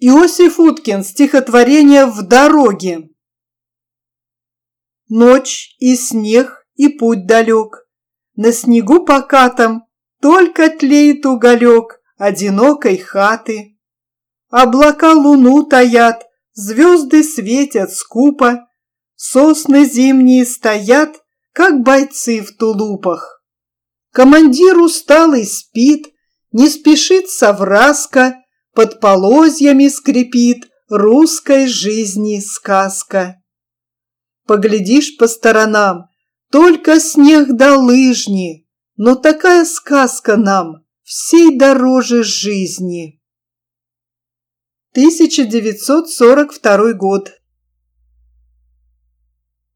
Иосиф Уткин. Стихотворение «В дороге». Ночь и снег, и путь далек. На снегу покатом только тлеет уголек одинокой хаты. Облака луну таят, звезды светят скупо, сосны зимние стоят, как бойцы в тулупах. Командир усталый спит, не спешит совраска, под полозьями скрипит русской жизни сказка. Поглядишь по сторонам, только снег да лыжни, но такая сказка нам всей дороже жизни. 1942 год.